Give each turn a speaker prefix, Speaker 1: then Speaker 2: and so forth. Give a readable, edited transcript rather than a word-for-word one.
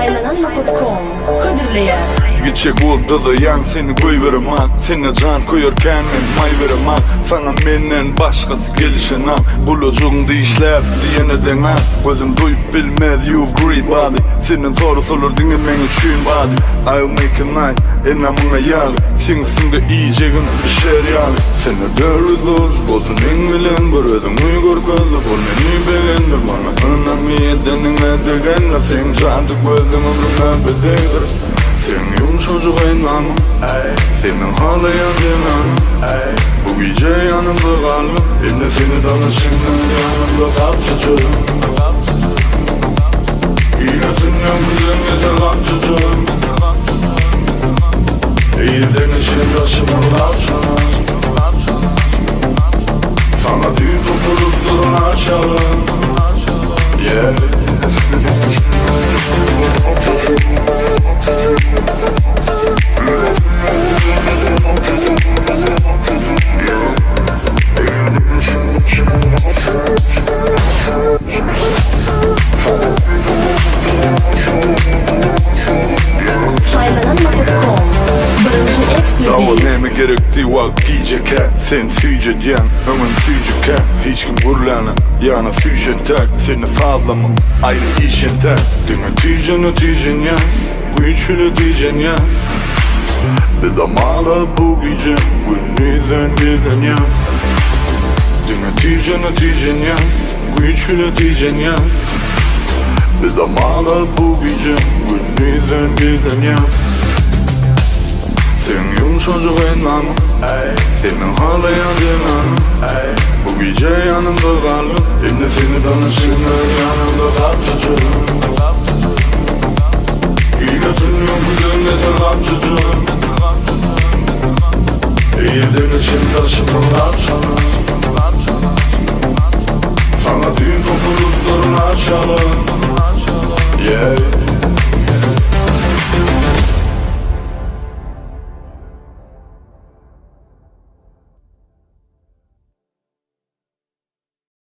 Speaker 1: Saylananma.com Hıdırlıya
Speaker 2: Gidecek oldu da yan seni koy veremem. Seni can koyarken men may veremem. Sana menden başkası gelişenem. Bulucuğun deyişler diyene denem. Gözüm duyup bilmez you've great body. Senin soru sorur dinlemen için body. I'll make a night enamına yalı. Senin üstünde iyicegin bir şey yalı. Seni dörüz olur bozun en bilen. Bir özüm uygur gözü bol meni beğendir. Bana önemi edenine degenler. Sen candı gözüm ömrümden bedeydir. Senin yumuşacık enamı, senin ağlayan cenanı. Bu gece yanımda kaldım, ben de seni danışımdan yanımda kapçacağım. İyilesin yok güzel yeter kapçacağım. Eğilden için taşımı kapçana. Sana düğün topurup durun açalım. Yeah. Neme gerektiği vakit giyecekken sen süyecekyen, ömün süyecekken. Hiç kim gurlana, yana süyecen tek. Seni sağlamam, ayrı işen tek. Dün ötüyecen yaz, güçlü diyecen yaz. Bir zamana bu gece, günlüzen gezen yaz. Dün ötüyecen yaz, güçlü diyecen yaz. Bir zamana bu gece, günlüzen gezen yaz. Senin yumuşacık enamı, senin ağlayan cenanı. Bu gece yanımda kaldım, ben de seni danışımdan yanımda kapçacağım. İyilesin yok güzel yeter kapçacağım. Eğilden için taşımı kapçana. Sana düğün topurup durun açalım.